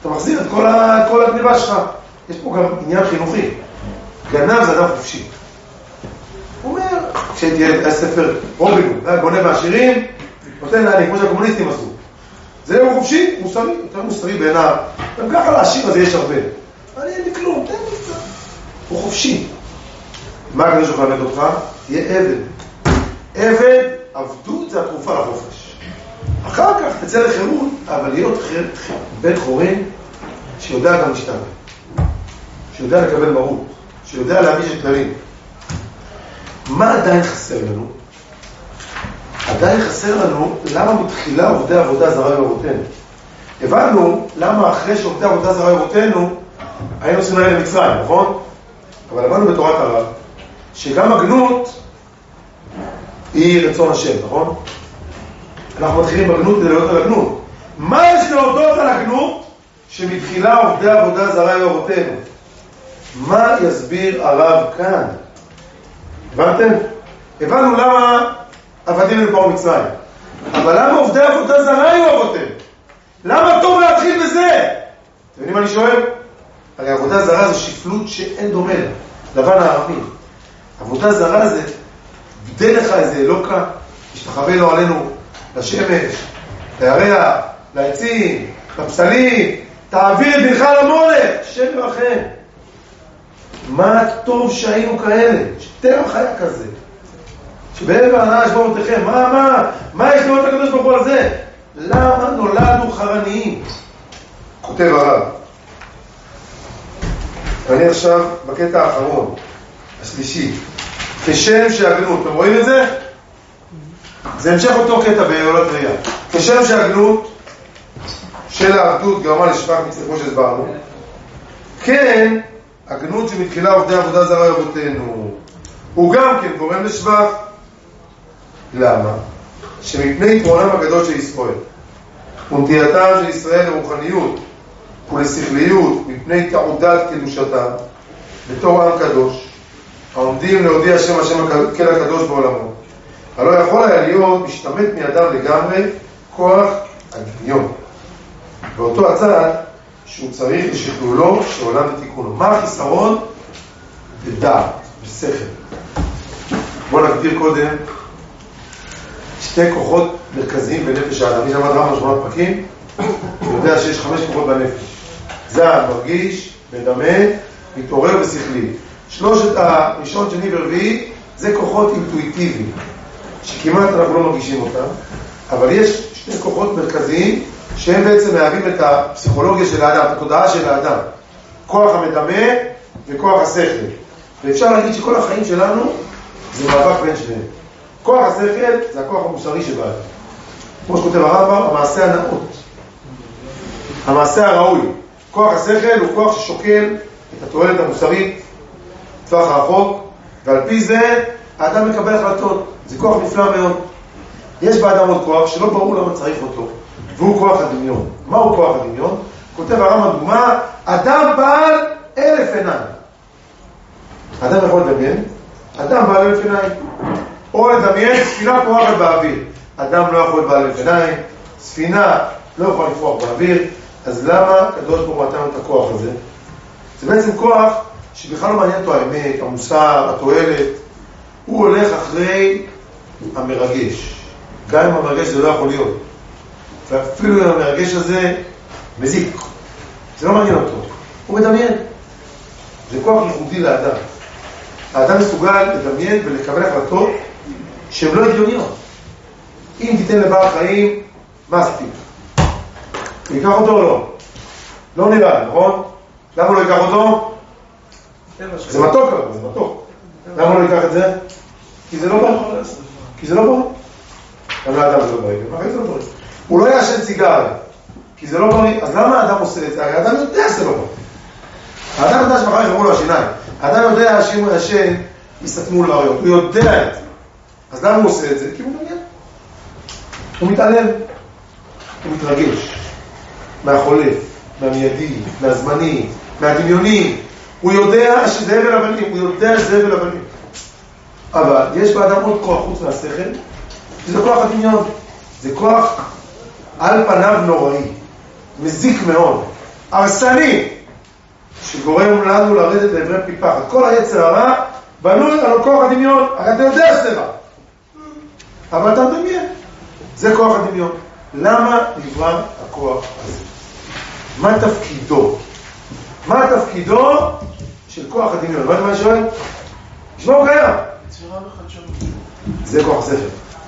אתה מחזיר את כל, ה, כל הגניבה שלך. יש פה גם עניין חינוכי. גנב זה אדם חופשי. הוא אומר, כשהייתי ילד, היה ספר רובין, בונה בעשירים, נותן לעני, כמו שהקומוניסטים עשו. זה הוא חופשי, מוסרי, יותר מוסרי בעיניו. גם ככה לעשיר הזה יש הרבה. אני אין לי כלום, תן לי קצת. הוא חופשי. מה הקדוש ברוך הוא למד אותך? תהיה עבד. עבד, עבדות זה התרופה לחופש. אחר כך תצא לחירות, אבל להיות בן חורין שיודע גם להשתמש. שיודע לקבל מרות. שיודע להגיש את כללים. מה עדיין חסר לנו? עדיין חסר לנו למה מתחילה עובדי עבודה זרה באבותינו. הבנו למה אחרי שעובדי עבודה זרה באבותינו היינו עושים להם למצרים, נכון? אבל הבנו בתורת הרב שגם הגנות היא רצון השם, נכון? אנחנו מתחילים בגנות כדי להיות על הגנות. מה יש להודות על הגנות שמתחילה עובדי עבודה זרה באבותינו? מה יסביר הרב כאן? הבנתם? הבנו למה עבדים הם פרעה מצרים. אבל למה עובדי עבודה זרה היו אבותינו? למה טוב להתחיל בזה? אתם יודעים מה אני שואל? הרי עבודה זרה זה שפלות שאין דומה לה. לבן הערבי. עבודה זרה זה בדי לך איזה אלוקה, משתחווה לו עלינו לשמש, לירח, לעצים, לפסלים, תעביר את בנך למולך, שם לכם. מה טוב שהיינו כאלה, שטרם חיה כזה. שבעבר הנאה ישבור אותכם, מה, מה, מה יש לראות הקדוש ברוך הוא על זה? למה נולדנו חרניים? כותב הרב. אני עכשיו בקטע האחרון, השלישי. כשם שהגנות, אתם רואים את זה? זה המשך אותו קטע בעולת ראייה. כשם שהגנות של העבדות גרמה לשבח מצווה, כמו שהסברנו, כן, הגנות שמתחילה עובדי עבודה זרה אבותינו, הוא גם כן גורם לשבח. למה? שמפני יתרונם הגדול של ישראל ונטייתם של ישראל לרוחניות ולשכליות, מפני תעודת קדושתם בתור עם קדוש העומדים להודיע שם השם כל הקדוש בעולמו, הלא יכול היה להיות משתמט מידם לגמרי כוח הדמיון באותו הצד שהוא צריך לשכלולו שעולם ותיקונו. מה החיסרון? בדעת, בשכל. בואו נגדיר קודם שתי כוחות מרכזיים בנפש האדם. מי שמעת רמב"ם שמונה פרקים יודע שיש חמש כוחות בנפש: זעם, מרגיש, מדמה, מתעורר ושכלי. שלושת הראשון, שני ורביעי זה כוחות אינטואיטיביים שכמעט אנחנו לא מרגישים אותם, אבל יש שני כוחות מרכזיים שהם בעצם מהווים את הפסיכולוגיה של האדם, את התודעה של האדם: כוח המדמה וכוח השכל. ואפשר להגיד שכל החיים שלנו זה מאבק בין שניהם. כוח השכל זה הכוח המוסרי שבאדם, כמו שכותב הרמב"ם, המעשה הנאות, המעשה הראוי. כוח השכל הוא כוח ששוקל את התועלת המוסרית טווח הרחוק, ועל פי זה האדם מקבל החלטות. זה כוח נפלא מאוד. יש באדם עוד כוח שלא ברור למה צריך אותו, והוא כוח הדמיון. מהו כוח הדמיון? כותב הרמב"ם דוגמה: אדם בעל אלף עיניים. אדם יכול לדמיין, אדם בעל אלף עיניים. או לדמיין ספינה פורחת באוויר. אדם לא יכול בעל אלף עיניים, ספינה לא יכול לפרוח באוויר. אז למה הקדוש ברוך הוא נתן את הכוח הזה? זה בעצם כוח שבכלל לא מעניין אותו האמת, המוסר, התועלת. הוא הולך אחרי המרגש. גם אם המרגש זה לא יכול להיות. ואפילו אם המרגש הזה מזיק. זה לא מעניין אותו. הוא מדמיין. זה כוח ייחודי לאדם. האדם מסוגל לדמיין ולקבל החלטות שהן לא הגיוניות. אם תיתן לבעל חיים מספיק, הוא ייקח אותו או לא? לא נראה, נכון? למה הוא לא ייקח אותו? זה מתוק, זה מתוק. למה הוא לא ייקח את זה? כי זה לא ברור. כי זה לא ברור. גם לאדם זה לא ברור. מה זה לא ברור? הוא לא יעשן סיגריה, כי זה לא ברור. אז למה האדם עושה את זה? הרי האדם יודע שזה לא ברור. האדם יודע שמחר יחברו לו השיניים. האדם יודע שאם הוא ישן, יסתמו לו הריות. הוא יודע את זה. אז למה הוא עושה את זה? כי הוא מגיע. הוא מתעלם. הוא מתרגש. מהחולף, מהמיידי, מהזמני, מהדמיוני. הוא יודע שזה הבל הבנים. הוא יודע שזה הבל הבנים. אבל יש באדם עוד כוח חוץ מהשכל. זה כוח הדמיון. זה כוח על פניו נוראי. מזיק מאוד. הרסני, שגורם לנו לרדת לעברי פי פחד. כל היצר הרע בנוי על כוח הדמיון. הרי אתה יודע שזה רע, אבל אתה מדמיין. זה כוח הדמיון. למה נברא הכוח הזה? מה תפקידו? מה תפקידו של כוח הדמיון? מה אני שואל? נשמע הוא קיים. יצירה וחדשנות. זה כוח הספר.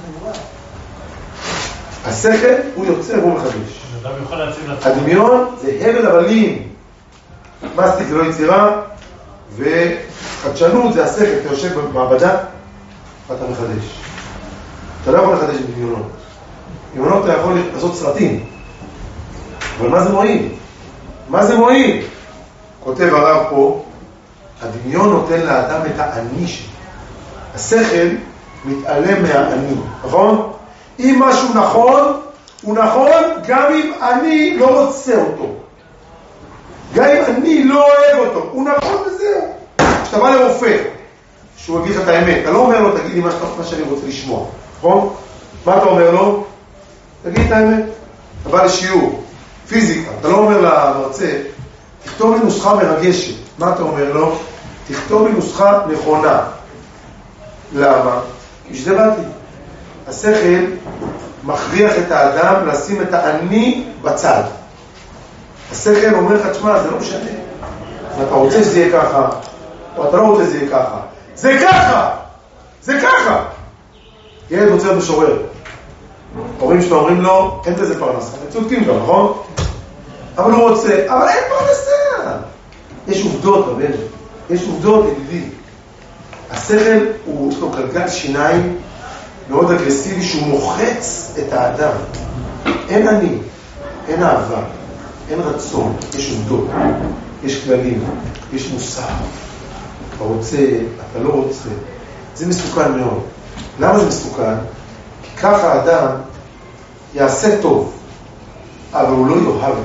השכל הוא יוצר והוא מחדש. הדמיון זה הבל הבלים. מסטיק זה לא יצירה, וחדשנות זה השכל. אתה יושב במעבדה ואתה מחדש. אתה לא יכול לחדש בדמיונות. דמיונות אתה יכול לעשות סרטים, אבל מה זה מועיל? מה זה מועיל? כותב הרב פה, הדמיון נותן לאדם את האני שלו. השכל מתעלם מהאני, נכון? אם משהו נכון, הוא נכון גם אם אני לא רוצה אותו. גם אם אני לא אוהב אותו, הוא נכון וזהו. כשאתה בא לרופא, שהוא יגיד לך את האמת, אתה לא אומר לו, תגיד לי מה, מה שאני רוצה לשמוע, נכון? מה אתה אומר לו? תגיד את האמת. אתה בא לשיעור, פיזיקה, אתה לא אומר למרצה, תכתוב לי נוסחה מרגשת. מה אתה אומר לו? תכתוב לי נוסחה נכונה. למה? כי שזה באתי. השכל מכריח את האדם לשים את האני בצד. השכל אומר לך, תשמע, זה לא משנה. אתה רוצה שזה יהיה ככה, או אתה לא רוצה שזה יהיה ככה. זה ככה! זה ככה! ילד רוצה להיות משורר. הורים שאתה אומרים לו, אין בזה פרנסה. הם צודקים גם, נכון? אבל הוא רוצה, אבל אין פרנסה. יש עובדות, רבנו. יש עובדות, ידידי. השכל הוא, יש לו גלגל שיניים מאוד אגרסיבי שהוא מוחץ את האדם. אין אני, אין אהבה, אין רצון, יש עובדות, יש כללים, יש מוסר. אתה רוצה, אתה לא רוצה. זה מסוכן מאוד. למה זה מסוכן? כי ככה האדם יעשה טוב, אבל הוא לא יאהב.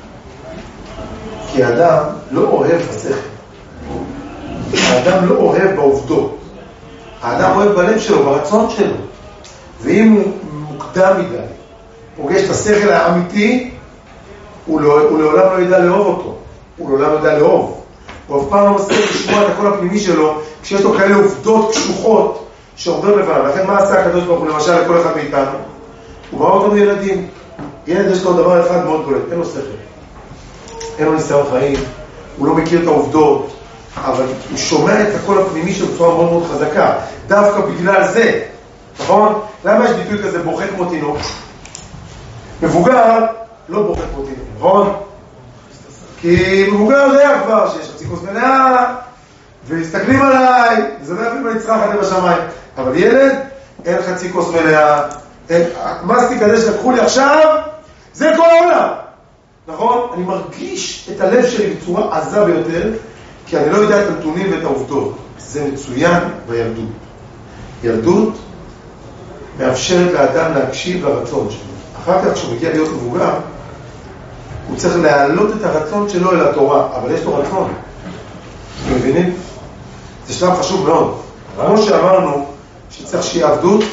כי האדם לא אוהב בשכל. האדם לא אוהב בעובדות. האדם אוהב בלב שלו, ברצון שלו. ואם הוא מוקדם מדי, פוגש את השכל האמיתי, הוא, לא, הוא לעולם לא ידע לאהוב אותו. הוא לעולם לא ידע לאהוב. הוא אף פעם לא מספיק לשמוע את הקול הפנימי שלו, כשיש לו כאלה עובדות קשוחות שעובדות לפניו. לכן מה עשה הקדוש ברוך הוא למשל לכל אחד מאיתנו? הוא ברא אותנו ילדים. ילד יש לו דבר אחד מאוד בולט, אין לו שכל. אין לו ניסיון חיים, הוא לא מכיר את העובדות, אבל הוא שומע את הקול הפנימי שלו בצורה מאוד מאוד חזקה. דווקא בגלל זה, נכון? למה יש ביטוי כזה בוכה כמו תינוק? מבוגר לא בוכה כמו תינוק, נכון? כי מבוגר יודע כבר שיש חצי כוס מלאה, ומסתכלים עליי, וזה לא יפים לצרח עליהם בשמיים. אבל ילד, אין חצי כוס מלאה, מסטיק הזה שלקחו לי עכשיו, זה כל העולם. נכון? אני מרגיש את הלב שלי בצורה עזה ביותר, כי אני לא יודע את הנתונים ואת העובדות. זה מצוין בילדות. ילדות מאפשרת לאדם להקשיב לרצון שלו. אחר כך כשהוא מגיע להיות מבוגר, הוא צריך להעלות את הרצון שלו אל התורה, אבל יש לו רצון. אתם מבינים? זה שלב חשוב מאוד. כמו שאמרנו שצריך שיהיה עבדות,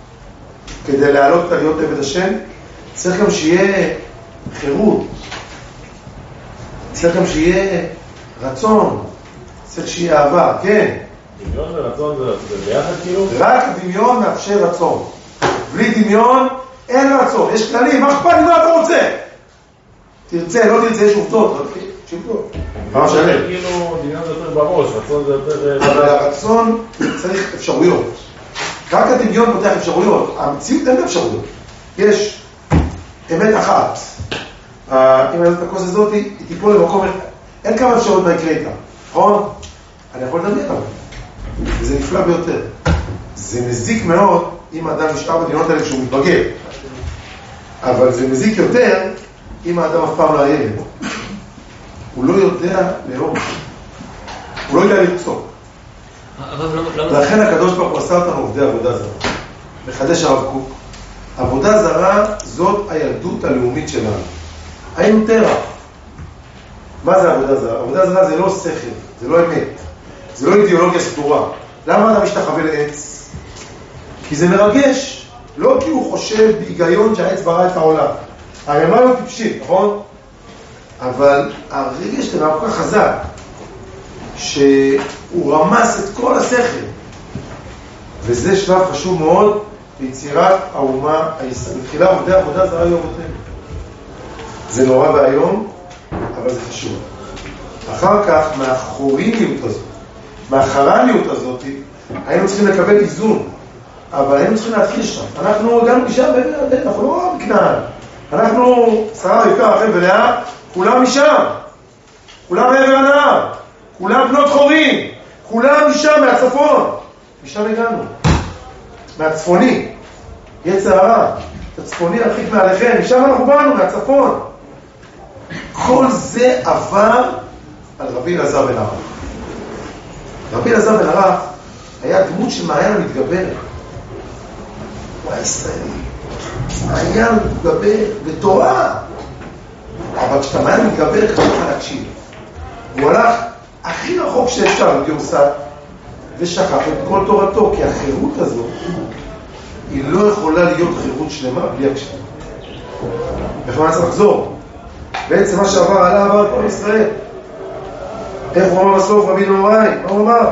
כדי להעלות את להיות עבד השם, צריך גם שיהיה חירות. צריך גם שיהיה רצון. צריך שיהיה אהבה, כן. דמיון ורצון זה ביחד כאילו? רק דמיון מאפשר רצון. בלי דמיון אין רצון. יש כללים, מה אכפת לי מה אתה רוצה? תרצה, לא תרצה, יש עובדות. שיבדות. מה שלם? כאילו דמיון זה יותר בראש, רצון זה יותר... אבל הרצון צריך אפשרויות. רק הדמיון פותח אפשרויות. המציאות אין אפשרויות. יש אמת אחת. אם אני יודעת את הכוס הזאת, היא תיפול למקום... אין כמה אפשרויות מה יקרה איתה. נכון? אני יכול לדמיין אבל. וזה נפלא ביותר. זה מזיק מאוד אם האדם נשאר בדמיונות האלה כשהוא מתבגר. אבל זה מזיק יותר אם האדם אף פעם לא הילד. הוא לא יודע לאהוב. הוא לא יודע לרצות. לכן הקדוש ברוך הוא עשה אותנו עובדי עבודה זרה. מחדש הרב קוק. עבודה זרה זאת הילדות הלאומית שלנו. היינו תרח. מה זה עבודה זרה? עבודה זרה זה לא שכל, זה לא אמת. זה לא אידיאולוגיה סתורה. למה אתה משתחווה לעץ? כי זה מרגש. לא כי הוא חושב בהיגיון שהעץ ברא את העולם. הרי מה לא טיפשי, נכון? אבל הרגש שלנו כל כך חזק, שהוא רמס את כל השכל. וזה שלב חשוב מאוד ליצירת האומה הישראלית. בתחילה עובדי עבודה זרה היו אבותינו. זה נורא והיום, אבל זה חשוב. אחר כך, מהחוריניות הזאת, מהחרניות הזאת, היינו צריכים לקבל איזון, אבל היינו צריכים להתחיל שם. אנחנו גם משם בעבר ירדן, אנחנו לא מכנען. אנחנו, שרה, רבקה, רחל ולאה, כולם משם. כולם מעבר הנהר. כולם בנות חורים. כולם משם, מהצפון. משם הגענו. מהצפוני. יצר הרע. הצפוני הרחיק מעליכם. משם אנחנו באנו, מהצפון. כל זה עבר על רבי אלעזר בן ערך. רבי אלעזר בן ערך היה דמות של מעיין המתגבר. הוא היה ישראלי. מעיין מתגבר בתורה. אבל כשאתה מעיין מתגבר, אתה צריך להקשיב. הוא הלך הכי רחוק שאפשר בגרסת, ושכח את כל תורתו, כי החירות הזו היא לא יכולה להיות חירות שלמה בלי הקשבה. איך מה צריך לחזור? בעצם מה שעבר עלה עבר כל ישראל. איך הוא אמר בסוף רבי נהוראי? מה הוא אמר?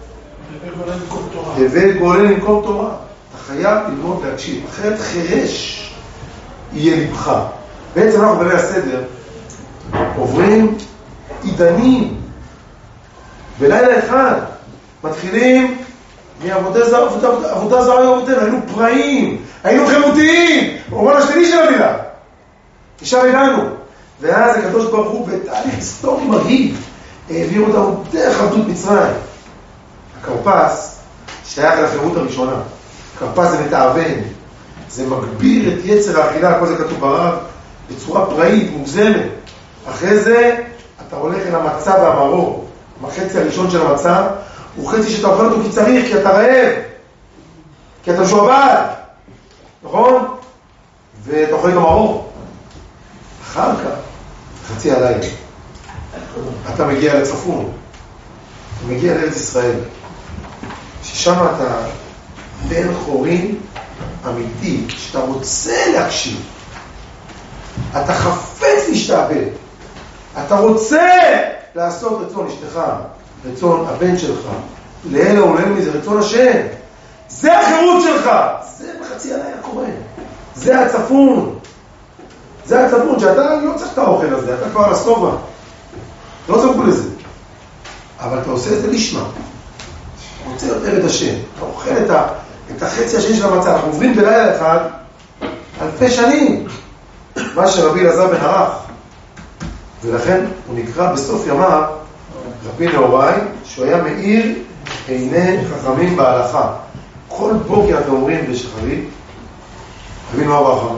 הווה גולה למקום תורה. אתה חייב ללמוד להקשיב, אחרת חירש יהיה לבך. בעצם אנחנו בליל הסדר עוברים עידנים בלילה אחד. מתחילים מעבודה זרה, עבודה זרה היו אבותינו, היינו פראים, היינו חמותיים, במובן השני של המילה. נשאר הגענו. ואז הקדוש ברוך הוא בתהליך היסטורי מרהיב העביר אותנו דרך עבדות מצרים. הכרפס שייך לחירות הראשונה. הכרפס זה מתאבן, זה מגביר את יצר האכילה, כל זה כתוב ברב, בצורה פראית, מוגזמת. אחרי זה אתה הולך אל המצה והמרור. החצי הראשון של המצה הוא חצי שאתה אוכל אותו כי צריך, כי אתה רעב, כי אתה משועבד, נכון? ואתה אוכל גם מרור. אחר כך, חצי הלילה, אתה מגיע לצפון, אתה מגיע לארץ ישראל, ששם אתה בן חורין אמיתי, שאתה רוצה להקשיב, אתה חפץ להשתעבד, אתה רוצה לעשות רצון אשתך, רצון הבן שלך, לאלה ולאלה מזה, רצון השם, זה החירות שלך, זה בחצי הלילה קורה, זה הצפון, זה הצפון, שאתה לא צריך את האוכל הזה, אתה כבר על הסובה, לא צפו לזה, אבל אתה עושה את זה לשמה, אתה רוצה יותר את השם, אתה אוכל את, ה, את החצי השני של המצה, אנחנו עוברים בלילה אחד, אלפי שנים, מה שרבי אלעזר בן ערך, ולכן הוא נקרא בסוף ימיו רבי נהוראי, שהוא היה מאיר עיני חכמים בהלכה. כל בוקר אתם אומרים בשחרית, רבי נהוראי ברחמן.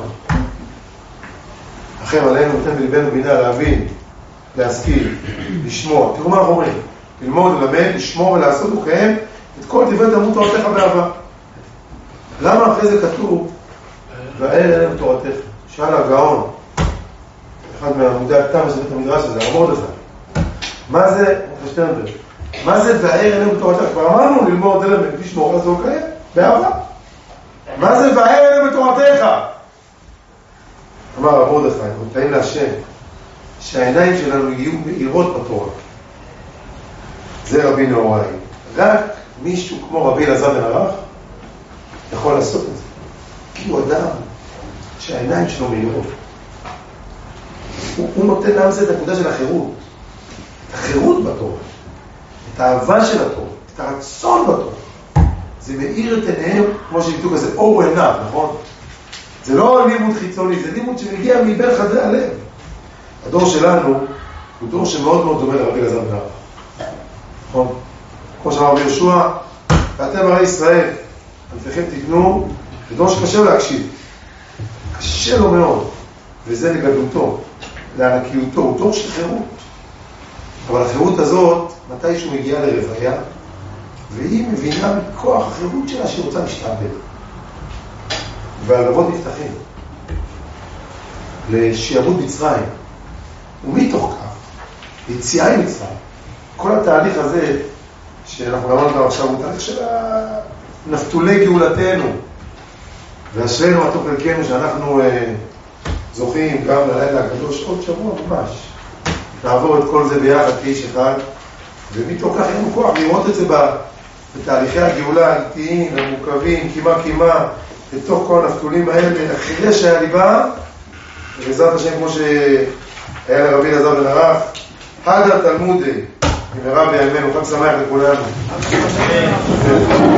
לכם עלינו נותן בלבנו בינה להבין, להשכיל, לשמוע. תראו מה אנחנו אומרים, ללמוד, ללמד, לשמור ולעשות וכהם את כל דברי תלמוד תורתך באהבה. למה אחרי זה כתוב ואל אליהם תורתך? שאל הגאון, אחד מהעמודי הכתב של בית המדרש הזה, הרמוד הזה. מה זה, שטרנברג, מה זה ואל אליהם תורתך? כבר אמרנו ללמוד ללמד, לשמור, אז הוא קיים, באהבה. מה זה ואל אליהם תורתך? אמר הרמוד הזה, אנחנו מתאים להשם, שהעיניים שלנו יהיו מאירות בתורה. זה רבי נהוראי. רק מישהו כמו רבי אלעזר בן ערך יכול לעשות את זה. כי הוא אדם שהעיניים שלו מאירות. הוא, הוא נותן לנו את הנקודה של החירות. את החירות בתורה. את האהבה של התורה. את הרצון בתורה. זה מאיר את עיניהם, כמו שביטו כזה, אור עיניו, נכון? זה לא לימוד חיצוני, זה לימוד שמגיע מבין חדרי הלב. הדור שלנו הוא דור שמאוד מאוד דומה לרבי אלעזר בן ערך. נכון? כמו שאמר יהושע, ואתם הרי ישראל, אלפיכם תקנו, זה דור שקשה לו להקשיב. קשה לו מאוד, וזה לגדלותו, לענקיותו, הוא דור של חירות. אבל החירות הזאת, מתי שהוא מגיע לרוויה, והיא מבינה מכוח החירות שלה שהיא רוצה להשתעבד. והלבבות נפתחים לשיעבוד מצרים, ומתוך כך, יציאה עם מצרים. כל התהליך הזה, שאנחנו למדנו עכשיו, הוא תהליך של נפתולי גאולתנו, ואשרינו הטוב חלקנו שאנחנו אה, זוכים גם ללילה הקדוש עוד שבוע ממש, נעבור את כל זה ביחד כאיש אחד, ומתוך כך אין כוח לראות את זה בתהליכי הגאולה האמיתיים, המורכבים, כמעט כמעט, לתוך כל הנפתולים האלה, החירש הליבה, ובעזרת השם כמו שהיה לרבי אלעזר בן ערך, הדר תלמודי, במהרה בימינו, חג שמח לכולנו.